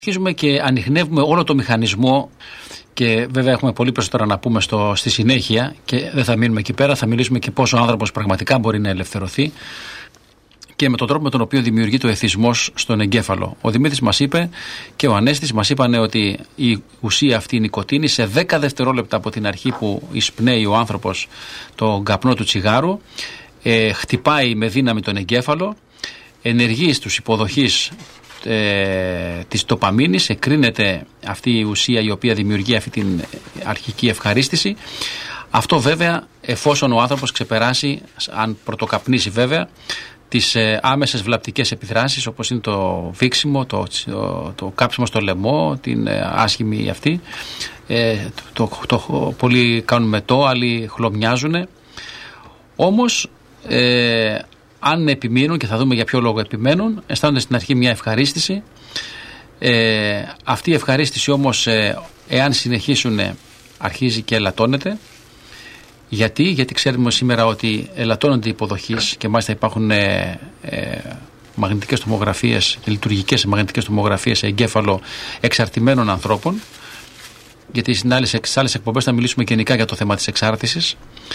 Αρχίζουμε και ανιχνεύουμε όλο το μηχανισμό και βέβαια έχουμε πολύ περισσότερα να πούμε στη συνέχεια και δεν θα μείνουμε εκεί πέρα, θα μιλήσουμε και πώς ο άνθρωπος πραγματικά μπορεί να ελευθερωθεί και με τον τρόπο με τον οποίο δημιουργείται ο εθισμός στον εγκέφαλο. Ο Δημήτρης μας είπε και ο Ανέστης μας είπαν ότι η ουσία αυτή η νικοτίνη σε 10 δευτερόλεπτα από την αρχή που εισπνέει ο άνθρωπος τον καπνό του τσιγάρου χτυπάει με δύναμη τον εγκέφαλο, ενεργεί στους υποδοχείς της ντοπαμίνης, εκρίνεται αυτή η ουσία η οποία δημιουργεί αυτή την αρχική ευχαρίστηση. Αυτό βέβαια εφόσον ο άνθρωπος ξεπεράσει, αν πρωτοκαπνίσει βέβαια, τις άμεσες βλαπτικές επιδράσεις όπως είναι το βήξιμο, το κάψιμο στο λαιμό, την άσχημη αυτή, πολλοί κάνουν μετό, άλλοι χλωμιάζουν. Όμως αν επιμείνουν, και θα δούμε για ποιο λόγο επιμένουν, αισθάνονται στην αρχή μια ευχαρίστηση. Αυτή η ευχαρίστηση όμως, εάν συνεχίσουν, αρχίζει και ελαττώνεται. Γιατί ξέρουμε σήμερα ότι ελαττώνονται οι υποδοχείς και μάλιστα υπάρχουν μαγνητικές τομογραφίες, λειτουργικές μαγνητικές τομογραφίες σε εγκέφαλο εξαρτημένων ανθρώπων. Γιατί στις άλλες εκπομπές θα μιλήσουμε γενικά για το θέμα της εξάρτησης,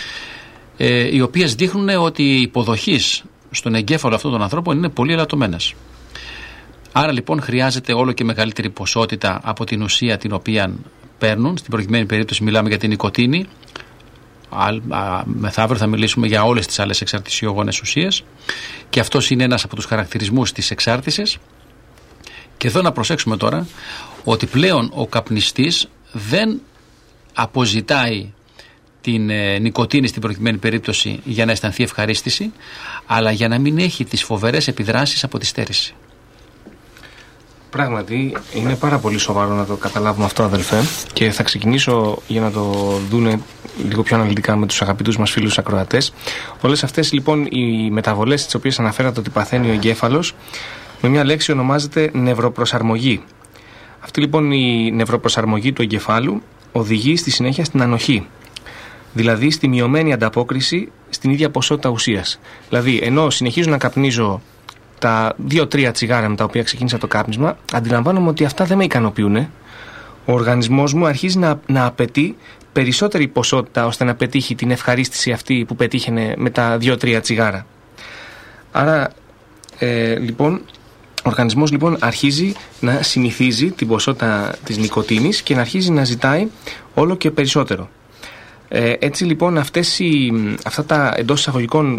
οι οποίες δείχνουν ότι οι υποδοχείς στον εγκέφαλο αυτών των ανθρώπων είναι πολύ ελαττωμένες. Άρα λοιπόν χρειάζεται όλο και μεγαλύτερη ποσότητα από την ουσία την οποία παίρνουν. Στην προηγουμένη περίπτωση μιλάμε για την νικοτίνη. Μεθαύριο θα μιλήσουμε για όλες τις άλλες εξαρτησιογόνες ουσίες και αυτός είναι ένας από τους χαρακτηρισμούς της εξάρτησης. Και εδώ να προσέξουμε τώρα ότι πλέον ο καπνιστής δεν αποζητάει την νικοτίνη στην προηγουμένη περίπτωση για να αισθανθεί ευχαρίστηση, αλλά για να μην έχει τις φοβερές επιδράσεις από τη στέρηση. Πράγματι, είναι πάρα πολύ σοβαρό να το καταλάβουμε αυτό, αδελφέ, και θα ξεκινήσω για να το δούνε λίγο πιο αναλυτικά με τους αγαπητούς μας φίλους ακροατές. Όλες αυτές λοιπόν οι μεταβολές τις οποίες αναφέρατε ότι παθαίνει ο εγκέφαλος, με μια λέξη ονομάζεται νευροπροσαρμογή. Αυτή λοιπόν η νευροπροσαρμογή του εγκεφάλου οδηγεί στη συνέχεια στην ανοχή. Δηλαδή στη μειωμένη ανταπόκριση στην ίδια ποσότητα ουσίας. Δηλαδή, ενώ συνεχίζω να καπνίζω τα 2-3 τσιγάρα με τα οποία ξεκίνησα το κάπνισμα, αντιλαμβάνομαι ότι αυτά δεν με ικανοποιούν. Ο οργανισμός μου αρχίζει να απαιτεί περισσότερη ποσότητα ώστε να πετύχει την ευχαρίστηση αυτή που πετύχαινε με τα 2-3 τσιγάρα. Άρα, λοιπόν, ο οργανισμός λοιπόν αρχίζει να συνηθίζει την ποσότητα της νικοτίνης και να αρχίζει να ζητάει όλο και περισσότερο. Έτσι λοιπόν αυτά τα εντός εισαγωγικών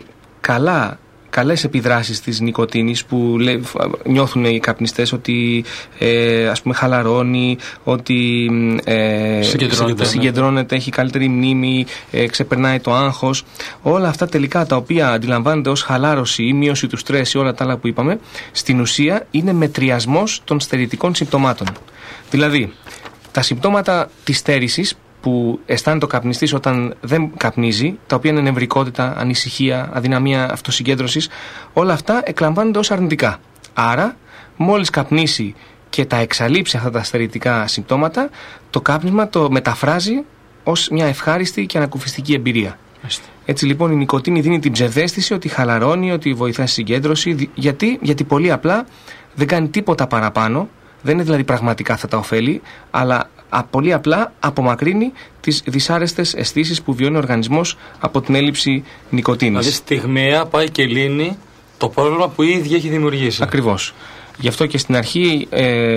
καλές επιδράσεις της νικοτίνης που νιώθουν οι καπνιστές ότι ας πούμε χαλαρώνει, ότι συγκεντρώνεται, έχει καλύτερη μνήμη, ξεπερνάει το άγχος, όλα αυτά τελικά τα οποία αντιλαμβάνονται ως χαλάρωση ή μείωση του στρες ή όλα τα άλλα που είπαμε, στην ουσία είναι μετριασμός των στερητικών συμπτωμάτων. Δηλαδή τα συμπτώματα της στέρησης που αισθάνεται ο καπνιστής όταν δεν καπνίζει, τα οποία είναι νευρικότητα, ανησυχία, αδυναμία αυτοσυγκέντρωσης, όλα αυτά εκλαμβάνονται ως αρνητικά. Άρα, μόλις καπνίσει και τα εξαλείψει αυτά τα στερητικά συμπτώματα, το κάπνισμα το μεταφράζει ως μια ευχάριστη και ανακουφιστική εμπειρία. Έτσι λοιπόν η νικοτίνη δίνει την ψευδαίσθηση ότι χαλαρώνει, ότι βοηθάει στη συγκέντρωση. Γιατί πολύ απλά δεν κάνει τίποτα παραπάνω, δεν είναι δηλαδή πραγματικά αυτά τα ωφέλη, αλλά πολύ απλά απομακρύνει τις δυσάρεστες αισθήσεις που βιώνει ο οργανισμός από την έλλειψη νικοτίνης. Δηλαδή στιγμιαία πάει και λύνει το πρόβλημα που ήδη έχει δημιουργήσει. Ακριβώς. Γι' αυτό και στην αρχή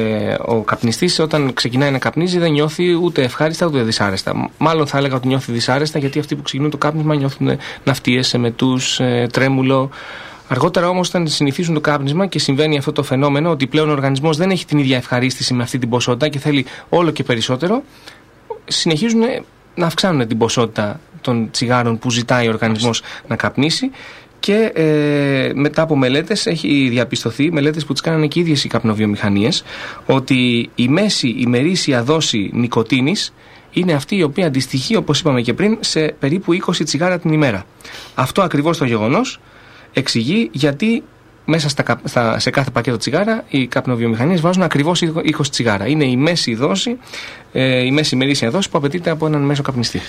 ο καπνιστής όταν ξεκινάει να καπνίζει δεν νιώθει ούτε ευχάριστα ούτε δυσάρεστα. Μάλλον θα έλεγα ότι νιώθει δυσάρεστα, γιατί αυτοί που ξεκινούν το κάπνισμα νιώθουν ναυτίες, εμετούς, τρέμουλο. Αργότερα όμως, όταν συνηθίζουν το κάπνισμα και συμβαίνει αυτό το φαινόμενο ότι πλέον ο οργανισμός δεν έχει την ίδια ευχαρίστηση με αυτή την ποσότητα και θέλει όλο και περισσότερο, συνεχίζουν να αυξάνουν την ποσότητα των τσιγάρων που ζητάει ο οργανισμός να καπνίσει. Και μετά από μελέτες έχει διαπιστωθεί, μελέτες που τις κάνανε και οι ίδιες οι καπνοβιομηχανίες, ότι η μέση ημερήσια δόση νικοτίνης είναι αυτή η οποία αντιστοιχεί, όπως είπαμε και πριν, σε περίπου 20 τσιγάρα την ημέρα. Αυτό ακριβώς το γεγονός εξηγεί γιατί μέσα σε κάθε πακέτο τσιγάρα οι καπνοβιομηχανίες βάζουν ακριβώς 20 τσιγάρα. Είναι η μέση δόση, η μέση ημερήσια δόση που απαιτείται από έναν μέσο καπνιστή.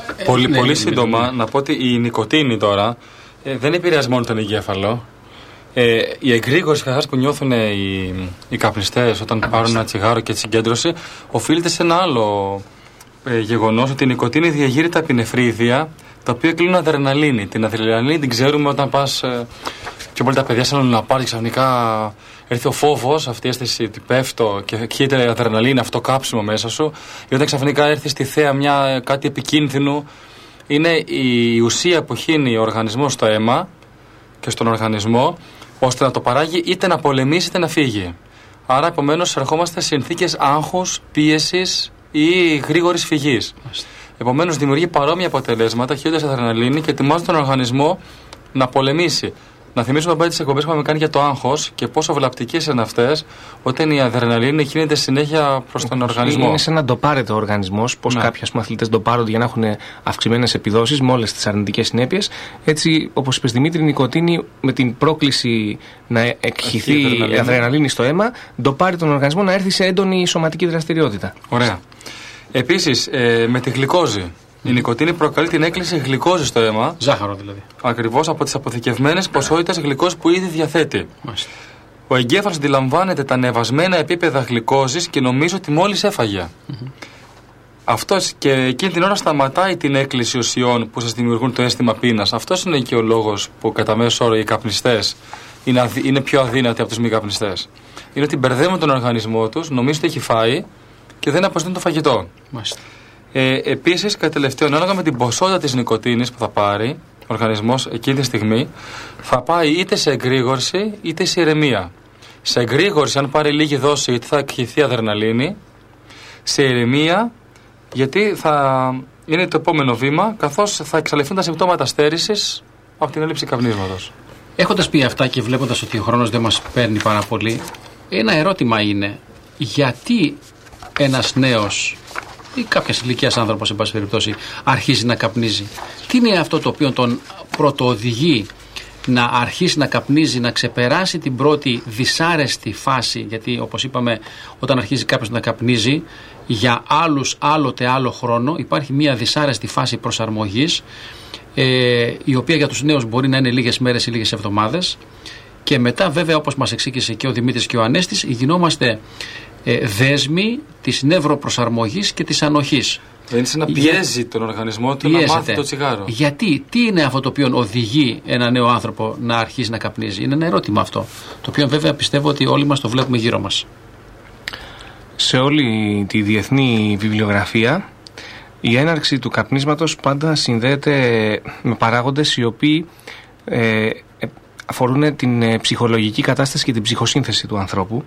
Πολύ σύντομα να πω ότι η νικοτίνη τώρα δεν επηρεάζει μόνο τον εγκέφαλο. Η εγρήγορση καταρχάς που νιώθουν οι καπνιστές όταν πάρουν ένα τσιγάρο και τη συγκέντρωση οφείλεται σε ένα άλλο γεγονός, ότι η νοικοτήνη διαγείρει τα επινεφρίδια τα οποία κλείνουν αδρεναλίνη. Την αδρεναλίνη την ξέρουμε όταν πας πιο πολύ τα παιδιά σαν να πάρει ξαφνικά. Έρθει ο φόβος, αυτή η αίσθηση ότι πέφτω και χύεται αδρεναλίνη, αυτό κάψιμο μέσα σου, ή όταν ξαφνικά έρθει στη θέα κάτι επικίνδυνο. Είναι η ουσία που χύνει ο οργανισμός στο αίμα και στον οργανισμό, ώστε να το παράγει είτε να πολεμήσει είτε να φύγει. Άρα, επομένως, ερχόμαστε σε συνθήκες άγχους, πίεσης ή γρήγορης φυγής. Επομένως, δημιουργεί παρόμοια αποτελέσματα, χύοντας αδρεναλίνη και ετοιμάζει τον οργανισμό να πολεμήσει. Να θυμίσουμε πάλι τις εκπομπές που είχαμε κάνει για το άγχος και πόσο βλαπτικές είναι αυτές όταν η αδρεναλίνη κινείται συνέχεια προς τον οργανισμό. Είναι σαν να ντοπάρεται ο οργανισμός, πως κάποιοι αθλητές ντοπάρονται για να έχουν αυξημένες επιδόσεις με όλες τις αρνητικές συνέπειες. Έτσι, όπως είπες Δημήτρη, η νοικοτήνη με την πρόκληση να εκχυθεί η αδρεναλίνη στο αίμα, ντοπάρει τον οργανισμό να έρθει σε έντονη σωματική δραστηριότητα. Ωραία. Επίσης, με τη γλυκόζη. Η νοικοτήνη προκαλεί την έκκληση γλυκόζης στο αίμα. Ζάχαρο δηλαδή. Ακριβώς από τις αποθηκευμένες ποσότητες γλυκόζης που ήδη διαθέτει. Ο εγκέφαλος αντιλαμβάνεται τα ανεβασμένα επίπεδα γλυκόζης και νομίζει ότι μόλις έφαγε. Αυτός και εκείνη την ώρα σταματάει την έκκληση ουσιών που σας δημιουργούν το αίσθημα πείνας. Αυτός είναι και ο λόγος που κατά μέσο όρο οι καπνιστές είναι πιο αδύνατοι από τους μη καπνιστές. Είναι ότι μπερδεύουν τον οργανισμό τους, νομίζουν ότι έχει φάει και δεν αποζητούν το φαγητό. Επίσης, κατά τελευταίο, ανάλογα με την ποσότητα της νοικοτήνης που θα πάρει ο οργανισμός εκείνη τη στιγμή, θα πάει είτε σε εγρήγορση είτε σε ηρεμία. Σε εγρήγορση, αν πάρει λίγη δόση, γιατί θα εκχυθεί αδρεναλίνη. Σε ηρεμία, γιατί θα είναι το επόμενο βήμα, καθώς θα εξαλειφθούν τα συμπτώματα στέρησης από την έλλειψη καπνίσματος. Έχοντας πει αυτά και βλέποντας ότι ο χρόνος δεν μας παίρνει πάρα πολύ, ένα ερώτημα είναι γιατί ένας νέος ή κάποια ηλικία άνθρωπος, εν πάση περιπτώσει, αρχίζει να καπνίζει. Τι είναι αυτό το οποίο τον πρωτοοδηγεί να αρχίσει να καπνίζει, να ξεπεράσει την πρώτη δυσάρεστη φάση? Γιατί, όπως είπαμε, όταν αρχίζει κάποιος να καπνίζει, για άλλους άλλοτε άλλο χρόνο υπάρχει μια δυσάρεστη φάση προσαρμογής, η οποία για τους νέους μπορεί να είναι λίγες μέρες ή λίγες εβδομάδες. Και μετά, βέβαια, όπως μας εξήγησε και ο Δημήτρης και ο Ανέστης, γινόμαστε δέσμοι της νευροπροσαρμογής και της ανοχής. Είναι σαν να πιέζει τον οργανισμό του να μάθει το τσιγάρο. Γιατί, τι είναι αυτό το οποίο οδηγεί ένα νέο άνθρωπο να αρχίσει να καπνίζει? Είναι ένα ερώτημα αυτό, το οποίο βέβαια πιστεύω ότι όλοι μας το βλέπουμε γύρω μας. Σε όλη τη διεθνή βιβλιογραφία, η έναρξη του καπνίσματος πάντα συνδέεται με παράγοντες οι οποίοι αφορούν την ψυχολογική κατάσταση και την ψυχοσύνθεση του ανθρώπου.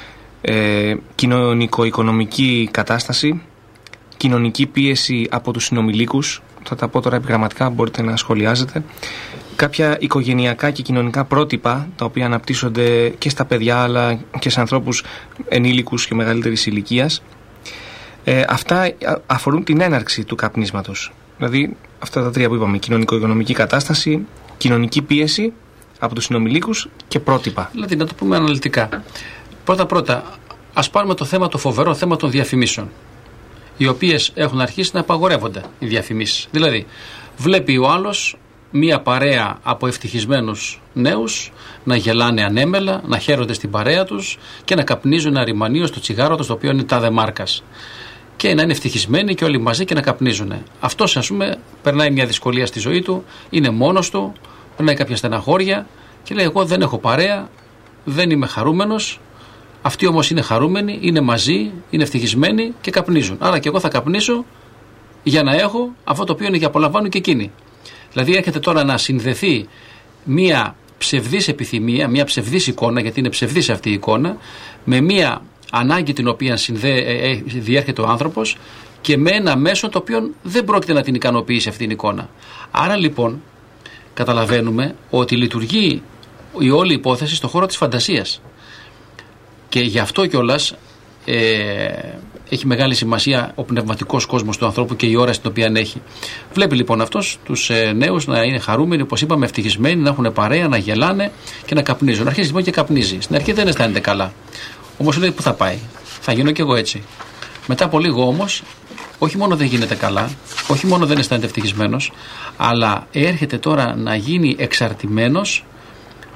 Κοινωνικο-οικονομική κατάσταση, κοινωνική πίεση από τους συνομιλίκους, θα τα πω τώρα επιγραμματικά, μπορείτε να σχολιάζετε, κάποια οικογενειακά και κοινωνικά πρότυπα τα οποία αναπτύσσονται και στα παιδιά αλλά και σε ανθρώπους ενήλικους και μεγαλύτερης ηλικίας. Αυτά αφορούν την έναρξη του καπνίσματος. Δηλαδή αυτά τα τρία που είπαμε: κοινωνικο-οικονομική κατάσταση, κοινωνική πίεση από τους συνομιλίκους και πρότυπα. Δηλαδή, να το πούμε αναλυτικά. Πρώτα, ας πάρουμε το φοβερό θέμα των διαφημίσεων, οι οποίες έχουν αρχίσει να απαγορεύονται οι διαφημίσεις. Δηλαδή, βλέπει ο άλλος μία παρέα από ευτυχισμένους νέους να γελάνε ανέμελα, να χαίρονται στην παρέα τους και να καπνίζουν ένα ρημανίο στο τσιγάρο τους, το οποίο είναι τάδε μάρκας. Και να είναι ευτυχισμένοι και όλοι μαζί και να καπνίζουν. Αυτός, ας πούμε, περνάει μια δυσκολία στη ζωή του, είναι μόνος του, περνάει κάποια στεναχώρια και λέει: εγώ δεν έχω παρέα, δεν είμαι χαρούμενος. Αυτοί όμως είναι χαρούμενοι, είναι μαζί, είναι ευτυχισμένοι και καπνίζουν. Άρα και εγώ θα καπνίσω για να έχω αυτό το οποίο είναι για απολαμβάνουν και εκείνοι. Δηλαδή έρχεται τώρα να συνδεθεί μια ψευδής επιθυμία, μια ψευδής εικόνα, γιατί είναι ψευδής αυτή η εικόνα, με μια ανάγκη την οποία διέρχεται ο άνθρωπος και με ένα μέσο το οποίο δεν πρόκειται να την ικανοποιήσει αυτή την εικόνα. Άρα λοιπόν καταλαβαίνουμε ότι λειτουργεί η όλη υπόθεση στον χώρο της φαντασίας. Και γι' αυτό κιόλας έχει μεγάλη σημασία ο πνευματικός κόσμος του ανθρώπου και η ώρα στην οποία έχει. Βλέπει λοιπόν αυτός τους νέους να είναι χαρούμενοι, όπως είπαμε, ευτυχισμένοι, να έχουν παρέα, να γελάνε και να καπνίζουν. Αρχίζει λοιπόν και καπνίζει. Στην αρχή δεν αισθάνεται καλά. Όμως λέει: πού θα πάει? Θα γίνω κι εγώ έτσι. Μετά από λίγο όμως, όχι μόνο δεν γίνεται καλά, όχι μόνο δεν αισθάνεται ευτυχισμένος, αλλά έρχεται τώρα να γίνει εξαρτημένος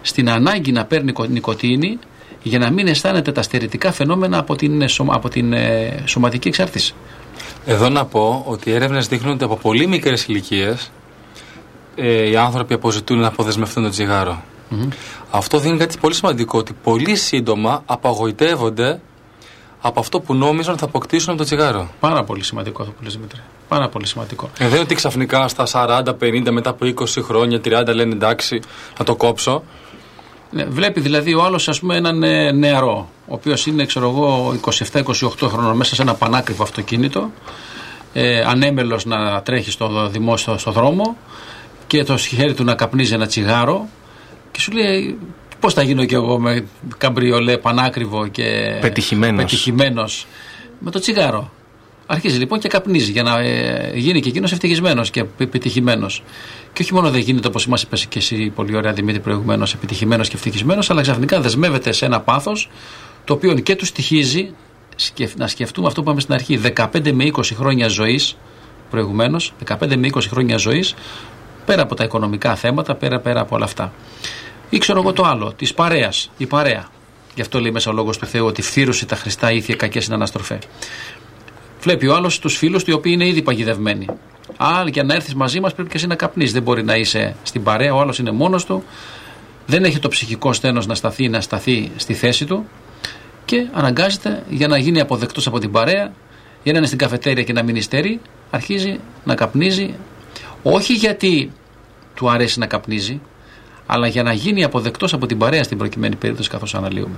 στην ανάγκη να παίρνει νοικοτήνη για να μην αισθάνεται τα στερητικά φαινόμενα από την σωματική εξάρτηση. Εδώ να πω ότι οι έρευνες δείχνουν ότι από πολύ μικρές ηλικίες οι άνθρωποι αποζητούν να αποδεσμευτούν το τσιγάρο. Αυτό δίνει κάτι πολύ σημαντικό, ότι πολύ σύντομα απογοητεύονται από αυτό που νόμιζαν θα αποκτήσουν από το τσιγάρο. Πάρα πολύ σημαντικό αυτό που λες, Δημήτρη. Πάρα πολύ σημαντικό. Δεν είναι ότι ξαφνικά στα 40-50 μετά από 20 χρόνια, 30 λένε εντάξει, να το κόψω. Ναι, βλέπει δηλαδή ο άλλος, ας πούμε, έναν νεαρό, ο οποίος είναι, ξέρω εγώ, 27-28 χρονών, μέσα σε ένα πανάκριβο αυτοκίνητο, ανέμελος να τρέχει στο δημόσιο, στο δρόμο, και το χέρι του να καπνίζει ένα τσιγάρο, και σου λέει, πώς θα γίνω κι εγώ με καμπριολέ πανάκριβο και πετυχημένος με το τσιγάρο. Αρχίζει λοιπόν και καπνίζει για να γίνει και εκείνος ευτυχισμένος και επιτυχημένος. Και όχι μόνο δεν γίνεται, όπως μας είπες και εσύ πολύ ωραία, Δημήτρη, προηγουμένως, επιτυχημένος και ευτυχισμένος, αλλά ξαφνικά δεσμεύεται σε ένα πάθος το οποίο και του στοιχίζει. Να σκεφτούμε αυτό που είπαμε στην αρχή, 15 με 20 χρόνια ζωής προηγουμένως, 15 με 20 χρόνια ζωής, πέρα από τα οικονομικά θέματα, πέρα από όλα αυτά. Ή ξέρω εγώ το άλλο, της παρέας, η παρέα. Γι' αυτό λέει μέσα ο λόγος του Θεού ότι φύρουσε τα χρηστά ήθια, κακές είναι αναστροφέ. Βλέπει ο άλλος τους φίλους του, οι οποίοι είναι ήδη παγιδευμένοι. Για να έρθεις μαζί μας πρέπει και εσύ να καπνείς. Δεν μπορεί να είσαι στην παρέα, ο άλλος είναι μόνος του, δεν έχει το ψυχικό στένος να σταθεί στη θέση του και αναγκάζεται, για να γίνει αποδεκτός από την παρέα, για να είναι στην καφετέρια και να μην υστερεί, αρχίζει να καπνίζει, όχι γιατί του αρέσει να καπνίζει, αλλά για να γίνει αποδεκτός από την παρέα στην προκειμένη περίπτωση, καθώς αναλύουμε.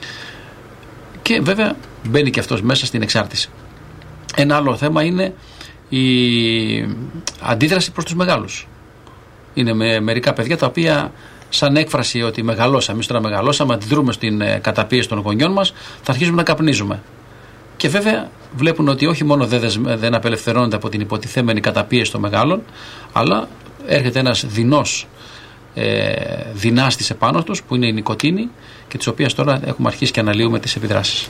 Και βέβαια μπαίνει και αυτός μέσα στην εξάρτηση. Ένα άλλο θέμα είναι η αντίδραση προς τους μεγάλους. Είναι μερικά παιδιά τα οποία, σαν έκφραση ότι μεγαλώσαμε, εμείς τώρα μεγαλώσαμε, αντιδρούμε στην καταπίεση των γονιών μας, θα αρχίσουμε να καπνίζουμε. Και βέβαια βλέπουν ότι όχι μόνο δεν απελευθερώνονται από την υποτιθέμενη καταπίεση των μεγάλων, αλλά έρχεται ένας δεινός δυνάστης επάνω τους, που είναι η νοικοτήνη, και της οποίας τώρα έχουμε αρχίσει και αναλύουμε τις επιδράσεις.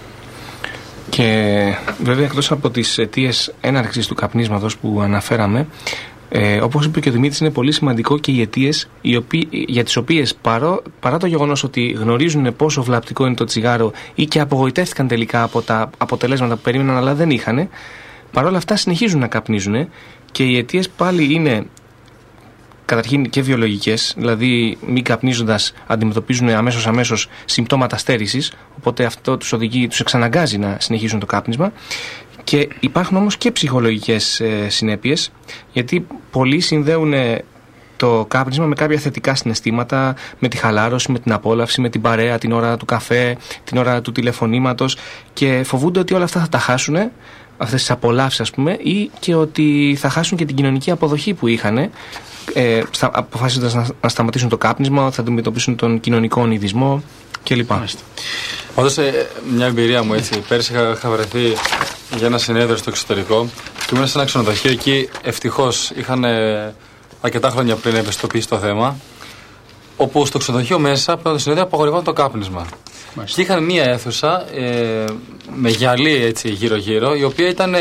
Και βέβαια, εκτός από τις αιτίες έναρξης του καπνίσματος που αναφέραμε, όπως είπε και ο Δημήτρης, είναι πολύ σημαντικό και οι αιτίες για τις οποίες παρά το γεγονός ότι γνωρίζουν πόσο βλαπτικό είναι το τσιγάρο ή και απογοητεύτηκαν τελικά από τα αποτελέσματα που περίμεναν αλλά δεν είχαν, παρόλα αυτά συνεχίζουν να καπνίζουν, και οι αιτίες πάλι είναι καταρχήν και βιολογικές, δηλαδή μη καπνίζοντας αντιμετωπίζουν αμέσως συμπτώματα στέρησης, οπότε αυτό τους εξαναγκάζει να συνεχίσουν το κάπνισμα. Και υπάρχουν όμως και ψυχολογικές συνέπειες, γιατί πολλοί συνδέουν το κάπνισμα με κάποια θετικά συναισθήματα, με τη χαλάρωση, με την απόλαυση, με την παρέα, την ώρα του καφέ, την ώρα του τηλεφωνήματος, και φοβούνται ότι όλα αυτά θα τα χάσουν, αυτές τις απολαύσεις, ας πούμε, ή και ότι θα χάσουν και την κοινωνική αποδοχή που είχαν, αποφασίζοντας να σταματήσουν το κάπνισμα, θα αντιμετωπίσουν τον κοινωνικό ονειδισμό κλπ. Όντως, μια εμπειρία μου έτσι. Πέρσι είχα βρεθεί για ένα συνέδριο στο εξωτερικό και ήμουν σε ένα ξενοδοχείο. Εκεί ευτυχώς είχαν αρκετά χρόνια πριν ευαισθητοποιήσει το θέμα, όπου στο ξενοδοχείο μέσα από το συνέδριο απαγορευόταν το κάπνισμα. Και είχαν μια αίθουσα με γυαλί έτσι γύρω-γύρω, η οποία ήταν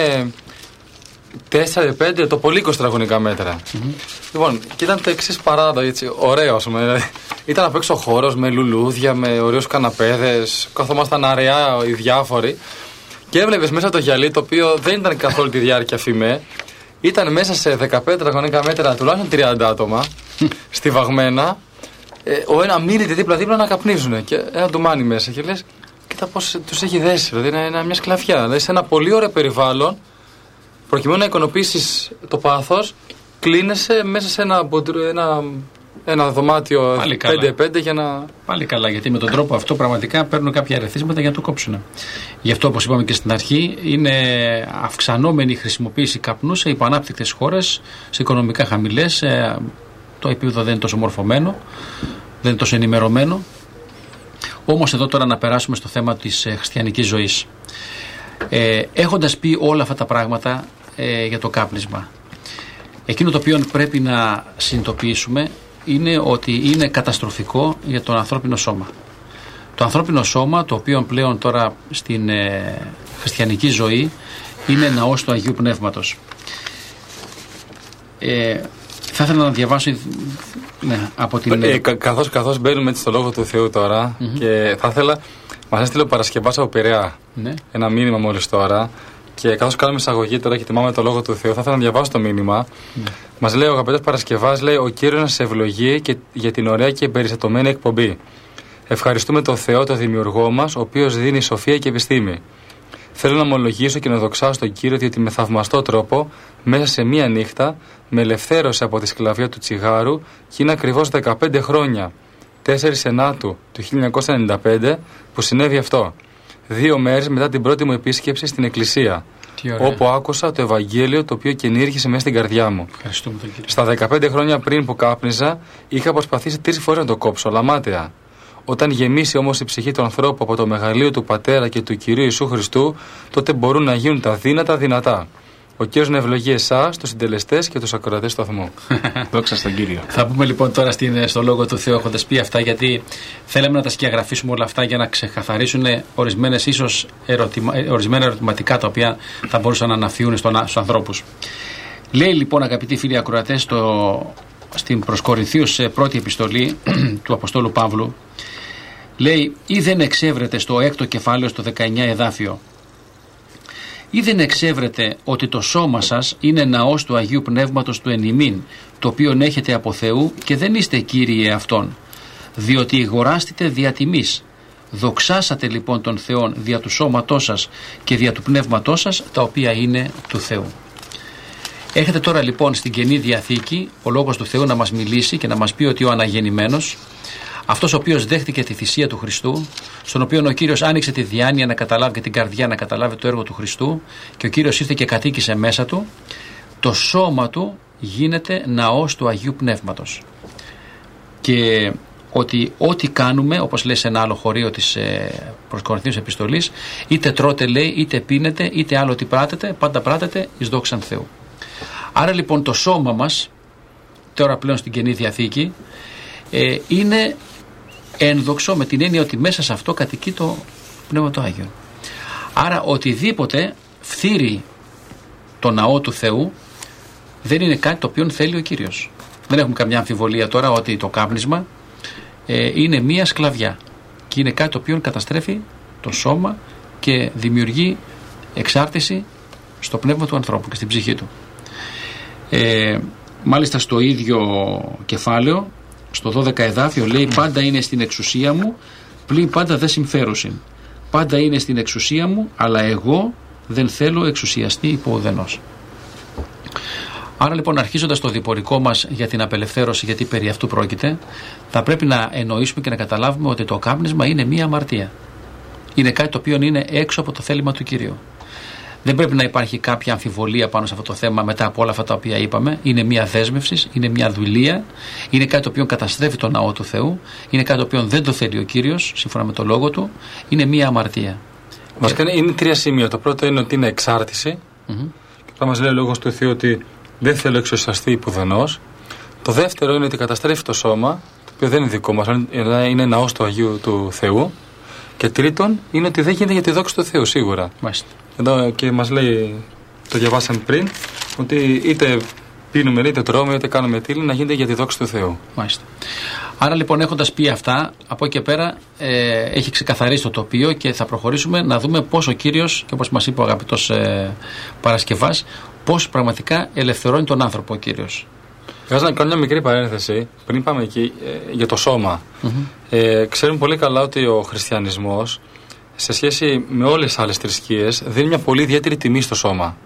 4-5, το πολύ 20 τετραγωνικά μέτρα. Λοιπόν, και ήταν το εξής παράδο, έτσι, ωραίο, ας πούμε. Ήταν απ' έξω χώρος με λουλούδια, με ωραίους καναπέδες, καθόμασταν αραιά οι διάφοροι. Και έβλεπες μέσα το γυαλί, το οποίο δεν ήταν καθόλου τη διάρκεια φημέ. Ήταν μέσα σε 15 τετραγωνικά μέτρα τουλάχιστον 30 άτομα, στιβαγμένα. Ο ένα μίλητε δίπλα-δίπλα να καπνίζουν. Και ένα ντουμάνι μέσα. Και λες, κοίτα πώς τους έχει δέσει. Δηλαδή είναι μια σκλαβιά. Δηλαδή σε ένα πολύ ωραίο περιβάλλον, προκειμένου να ικανοποιήσεις το πάθος, κλείνεσαι μέσα σε ένα δωμάτιο 5x5 για να... Πάλι καλά, γιατί με τον τρόπο αυτό πραγματικά παίρνουν κάποια ερεθίσματα για να το κόψουν. Γι' αυτό, όπως είπαμε και στην αρχή, είναι αυξανόμενη η χρησιμοποίηση καπνού σε υποανάπτυκτες χώρες, σε οικονομικά χαμηλές. Το επίπεδο δεν είναι τόσο μορφωμένο, δεν είναι τόσο ενημερωμένο. Όμως εδώ τώρα να περάσουμε στο θέμα της χριστιανικής ζωής. Έχοντας πει όλα αυτά τα πράγματα για το κάπνισμα, εκείνο το οποίο πρέπει να συνειδητοποιήσουμε είναι ότι είναι καταστροφικό για το ανθρώπινο σώμα. Το ανθρώπινο σώμα, το οποίο πλέον τώρα στην χριστιανική ζωή είναι ναός του Αγίου Πνεύματος. Θα ήθελα να διαβάσω από την. Καθώς μπαίνουμε έτσι στο λόγο του Θεού τώρα, και θα ήθελα. Μας έστειλε ο Παρασκευάς από Πειραιά ένα μήνυμα μόλις τώρα. Και καθώς κάνουμε εισαγωγή τώρα και τιμάμε το λόγο του Θεού, θα ήθελα να διαβάσω το μήνυμα. Μας λέει ο αγαπητός Παρασκευάς, λέει: Ο Κύριος να σε ευλογεί και για την ωραία και εμπεριστατωμένη εκπομπή. Ευχαριστούμε τον Θεό, τον Δημιουργό μας, ο οποίος δίνει σοφία και επιστήμη. Θέλω να ομολογήσω και να δοξάσω τον Κύριο, διότι με θαυμαστό τρόπο, μέσα σε μία νύχτα, με ελευθέρωσε από τη σκλαβιά του τσιγάρου και είναι ακριβώς 15 χρόνια, 4 Ενάτου του 1995, που συνέβη αυτό. 2 μέρες μετά την πρώτη μου επίσκεψη στην εκκλησία, όπου άκουσα το Ευαγγέλιο, το οποίο κενήργησε μέσα στην καρδιά μου. Στα 15 χρόνια πριν που κάπνιζα, είχα προσπαθήσει 3 φορές να το κόψω, αλλά μάταια. Όταν γεμίσει όμως η ψυχή του ανθρώπου από το μεγαλείο του Πατέρα και του Κυρίου Ιησού Χριστού, τότε μπορούν να γίνουν τα δύνατα δυνατά. Ο Κύριος να ευλογεί εσάς, τους συντελεστές και τους ακροατές του σταθμού. Δόξα στον Κύριο. Θα πούμε λοιπόν τώρα στο λόγο του Θεού, έχοντας πει αυτά, γιατί θέλαμε να τα σκιαγραφίσουμε όλα αυτά για να ξεκαθαρίσουν ορισμένα ερωτηματικά τα οποία θα μπορούσαν να αναφιούν στους ανθρώπους. Λέει λοιπόν, αγαπητοί φίλοι ακροατές, στην προς Κορινθίους πρώτη επιστολή του Αποστόλου Παύλου, λέει: ή δεν εξέβρετε στο 6ο κεφάλαιο στο 19 εδάφιο, ή δεν εξέβρετε ότι το σώμα σας είναι ναός του Αγίου Πνεύματος του εν ημίν, το οποίον έχετε από Θεού και δεν είστε κύριοι αυτόν, διότι αγοράστητε δια τιμής. Δοξάσατε λοιπόν τον Θεόν δια του σώματός σας και δια του πνεύματός σας, τα οποία είναι του Θεού. Έρχεται τώρα λοιπόν στην Καινή Διαθήκη ο Λόγος του Θεού να μας μιλήσει και να μας πει ότι ο αναγεννημένος, αυτός ο οποίος δέχτηκε τη θυσία του Χριστού, στον οποίο ο Κύριος άνοιξε τη διάνοια να καταλάβει και την καρδιά να καταλάβει το έργο του Χριστού, και ο Κύριος ήρθε και κατοίκησε μέσα του, το σώμα του γίνεται ναός του Αγίου Πνεύματος. Και ότι ό,τι κάνουμε, όπως λέει σε ένα άλλο χωρίο της προς Κορινθίους επιστολής, είτε τρώτε λέει, είτε πίνετε, είτε άλλο τι πράτετε, πάντα πράτετε εις δόξαν Θεού. Άρα λοιπόν το σώμα μας, τώρα πλέον στην Καινή Διαθήκη, είναι ένδοξο με την έννοια ότι μέσα σε αυτό κατοικεί το Πνεύμα του Άγιο. Άρα οτιδήποτε φθείρει το ναό του Θεού δεν είναι κάτι το οποίο θέλει ο Κύριος. Δεν έχουμε καμιά αμφιβολία τώρα ότι το κάπνισμα είναι μία σκλαβιά και είναι κάτι το οποίο καταστρέφει το σώμα και δημιουργεί εξάρτηση στο πνεύμα του ανθρώπου και στην ψυχή του. Μάλιστα στο ίδιο κεφάλαιο, στο 12 εδάφιο, λέει: πάντα είναι στην εξουσία μου, πλην πάντα δεν συμφέρουσιν. Πάντα είναι στην εξουσία μου, αλλά εγώ δεν θέλω εξουσιαστεί υπό ουδενός. Άρα λοιπόν, αρχίζοντας το διπορικό μας για την απελευθέρωση, γιατί περί αυτού πρόκειται, θα πρέπει να εννοήσουμε και να καταλάβουμε ότι το κάπνισμα είναι μία αμαρτία. Είναι κάτι το οποίο είναι έξω από το θέλημα του Κυρίου. Δεν πρέπει να υπάρχει κάποια αμφιβολία πάνω σε αυτό το θέμα μετά από όλα αυτά τα οποία είπαμε. Είναι μια δέσμευση, είναι μια δουλεία, είναι κάτι το οποίο καταστρέφει τον ναό του Θεού, είναι κάτι το οποίο δεν το θέλει ο Κύριος, σύμφωνα με το λόγο του, είναι μια αμαρτία. Βασικά είναι 3 σημεία. Το πρώτο είναι ότι είναι εξάρτηση. Και τώρα μας λέει ο λόγος του Θεού ότι δεν θέλω εξουσιαστεί υπουδενός. Το δεύτερο είναι ότι καταστρέφει το σώμα, το οποίο δεν είναι δικό μας, είναι ναός του Αγίου του Θεού. Και τρίτον είναι ότι δεν γίνεται για τη δόξη του Θεού, σίγουρα. Μάλιστα. Εδώ και μας λέει, το διαβάσαμε πριν, ότι είτε πίνουμε, είτε τρώμε, είτε κάνουμε τίλη, να γίνεται για τη δόξη του Θεού. Μάλιστα. Άρα λοιπόν, έχοντας πει αυτά, από εκεί και πέρα έχει ξεκαθαρίσει το τοπίο και θα προχωρήσουμε να δούμε πώς ο Κύριος, και όπως μας είπε ο αγαπητός Παρασκευάς, πώς πραγματικά ελευθερώνει τον άνθρωπο ο Κύριος. Θα να κάνω μια μικρή παρένθεση πριν πάμε εκεί για το σώμα. Ξέρουμε πολύ καλά ότι ο χριστιανισμός, σε σχέση με όλες τις άλλες θρησκείες, δίνει μια πολύ ιδιαίτερη τιμή στο σώμα.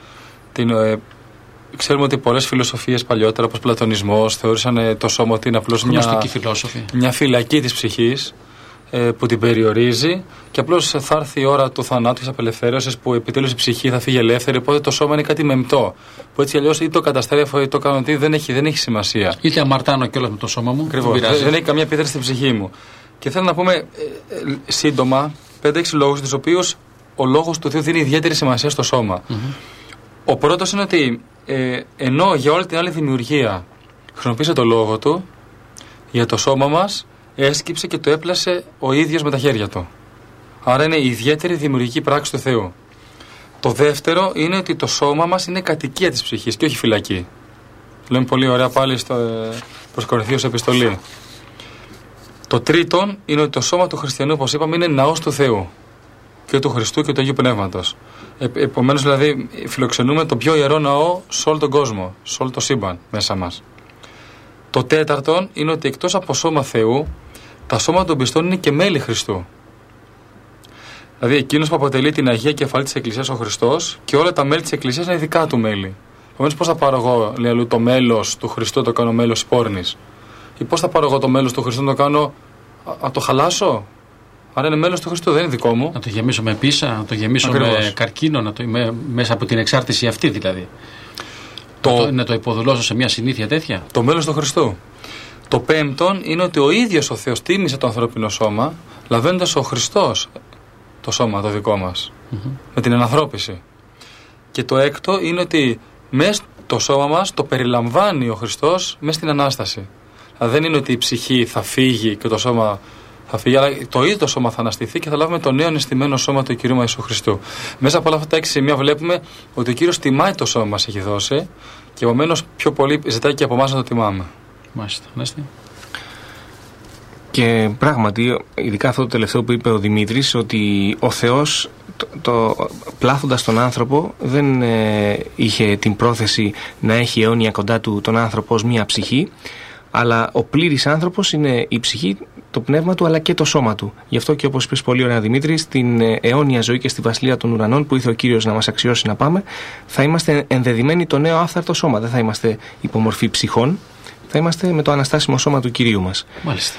Ξέρουμε ότι πολλές φιλοσοφίες παλιότερα, όπως πλατωνισμός, θεώρησαν το σώμα ότι είναι απλώς μια φυλακή της ψυχής που την περιορίζει, και απλώς θα έρθει η ώρα του θανάτου, της απελευθέρωσης, που επιτέλους η ψυχή θα φύγει ελεύθερη. Οπότε το σώμα είναι κάτι μεμπτό, που έτσι αλλιώς είτε το καταστρέφω είτε το κάνω, δεν έχει σημασία. Είτε αμαρτάνω κιόλας με το σώμα μου. Ακριβώς. Δεν έχει καμία επίδραση στην ψυχή μου. Και θέλω να πούμε σύντομα 5-6 λόγους, τους οποίους ο λόγος του Θεού δίνει ιδιαίτερη σημασία στο σώμα. Ο πρώτος είναι ότι ενώ για όλη την άλλη δημιουργία χρησιμοποίησε το λόγο του, για το σώμα μας έσκυψε και το έπλασε ο ίδιος με τα χέρια του. Άρα είναι η ιδιαίτερη δημιουργική πράξη του Θεού. Το δεύτερο είναι ότι το σώμα μας είναι κατοικία της ψυχής και όχι φυλακή. Λέμε πολύ ωραία πάλι προς Κορινθίους επιστολή. Το τρίτον είναι ότι το σώμα του χριστιανού, όπως είπαμε, είναι ναός του Θεού. Και του Χριστού και του Αγίου Πνεύματος. Επομένως, δηλαδή, φιλοξενούμε τον πιο ιερό ναό σε όλο τον κόσμο, σε όλο το σύμπαν μέσα μας. Το τέταρτον είναι ότι εκτός από σώμα Θεού, τα σώματα των πιστών είναι και μέλη Χριστού. Δηλαδή, εκείνος που αποτελεί την Αγία Κεφαλή της Εκκλησίας, ο Χριστός, και όλα τα μέλη της Εκκλησίας είναι δικά του μέλη. Επομένως, πώς θα πάρω εγώ, λέει αλλού, το μέλος του Χριστού, το κάνω μέλος πόρνης? Ή πώς θα πάρω εγώ το μέλος του Χριστού, το κάνω, να το χαλάσω? Άρα είναι μέλος του Χριστού, δεν είναι δικό μου. Να το γεμίσω με πίσα, να το γεμίσω με καρκίνο, μέσα από την εξάρτηση αυτή δηλαδή. Να το υποδουλώσω σε μια συνήθεια τέτοια. Το μέλος του Χριστού. Το πέμπτον είναι ότι ο ίδιος ο Θεός τίμησε το ανθρώπινο σώμα, λαβαίνοντας ο Χριστός το σώμα το δικό μας, με την ανανθρώπιση. Και το έκτο είναι ότι μέσα το σώμα μας το περιλαμβάνει ο Χριστός μέσα στην Ανάσταση. Δηλαδή δεν είναι ότι η ψυχή θα φύγει και το σώμα θα φύγει, αλλά το ίδιο το σώμα θα αναστηθεί και θα λάβουμε το νέο αναισθημένο σώμα του Κυρίου μας Ιησού Χριστού. Μέσα από όλα αυτά τα 6 σημεία βλέπουμε ότι ο Κύριος τιμάει το σώμα μας έχει δώσει και επομένως πιο πολύ ζητάει και από εμάς να το τιμάμε. Μάλιστα. Και πράγματι, ειδικά αυτό το τελευταίο που είπε ο Δημήτρης, ότι ο Θεός πλάθοντας τον άνθρωπο δεν είχε την πρόθεση να έχει αιώνια κοντά του τον άνθρωπο ως μία ψυχή, αλλά ο πλήρης άνθρωπος είναι η ψυχή, το πνεύμα του αλλά και το σώμα του. Γι' αυτό και όπως είπες πολύ ωραία Δημήτρη, στην αιώνια ζωή και στη βασιλεία των ουρανών που ήθελε ο Κύριος να μας αξιώσει να πάμε, θα είμαστε ενδεδειμένοι το νέο άφθαρτο σώμα. Δεν θα είμαστε υπομορφή ψυχών, θα είμαστε με το αναστάσιμο σώμα του Κυρίου μας. Μάλιστα.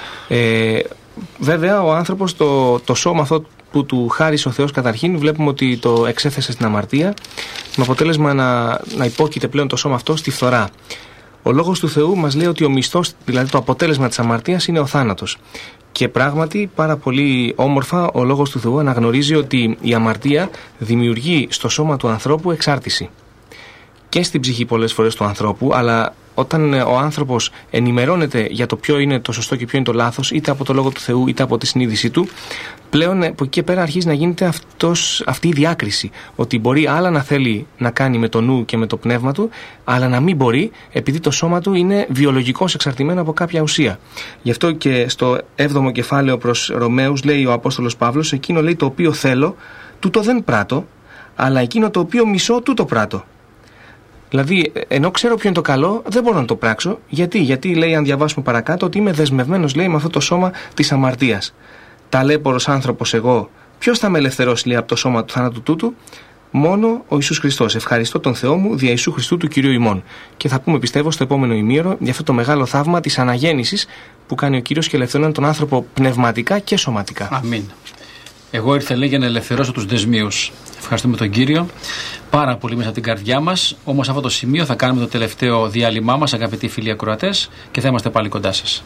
Βέβαια ο άνθρωπος το σώμα αυτό που του χάρισε ο Θεός καταρχήν, βλέπουμε ότι το εξέθεσε στην αμαρτία, με αποτέλεσμα να υπόκειται πλέον το σώμα αυτό στη φθορά. Ο λόγος του Θεού μας λέει ότι ο μισθός, δηλαδή το αποτέλεσμα της αμαρτίας, είναι ο θάνατος. Και πράγματι πάρα πολύ όμορφα ο λόγος του Θεού αναγνωρίζει ότι η αμαρτία δημιουργεί στο σώμα του ανθρώπου εξάρτηση. Και στην ψυχή πολλές φορές του ανθρώπου, αλλά όταν ο άνθρωπος ενημερώνεται για το ποιο είναι το σωστό και ποιο είναι το λάθος, είτε από το λόγο του Θεού είτε από τη συνείδησή του, πλέον από εκεί και πέρα αρχίζει να γίνεται αυτή η διάκριση. Ότι μπορεί άλλα να θέλει να κάνει με το νου και με το πνεύμα του, αλλά να μην μπορεί, επειδή το σώμα του είναι βιολογικώς εξαρτημένο από κάποια ουσία. Γι' αυτό και στο 7ο κεφάλαιο προς Ρωμαίους λέει ο Απόστολος Παύλος, εκείνο λέει το οποίο θέλω, τούτο δεν πράττω, αλλά εκείνο το οποίο μισώ, τούτο πράττω. Δηλαδή, ενώ ξέρω ποιο είναι το καλό, δεν μπορώ να το πράξω. Γιατί λέει, αν διαβάσουμε παρακάτω, ότι είμαι δεσμευμένος, λέει, με αυτό το σώμα της αμαρτίας. Ταλέπορος άνθρωπος εγώ, ποιος θα με ελευθερώσει, λέει, από το σώμα του θάνατου τούτου? Μόνο ο Ιησούς Χριστός. Ευχαριστώ τον Θεό μου δια Ιησού Χριστού του Κυρίου ημών. Και θα πούμε, πιστεύω, στο επόμενο ημίωρο για αυτό το μεγάλο θαύμα της αναγέννησης που κάνει ο Κύριος και ελευθερώνει τον άνθρωπο πνευματικά και σωματικά. Αμήν. Εγώ ήρθα, λέει, για να ελευθερώσω τους δεσμίους. Ευχαριστούμε τον Κύριο πάρα πολύ μέσα από την καρδιά μας. Όμως αυτό το σημείο θα κάνουμε το τελευταίο διάλειμμά μας, αγαπητοί φίλοι ακροατές, και θα είμαστε πάλι κοντά σας.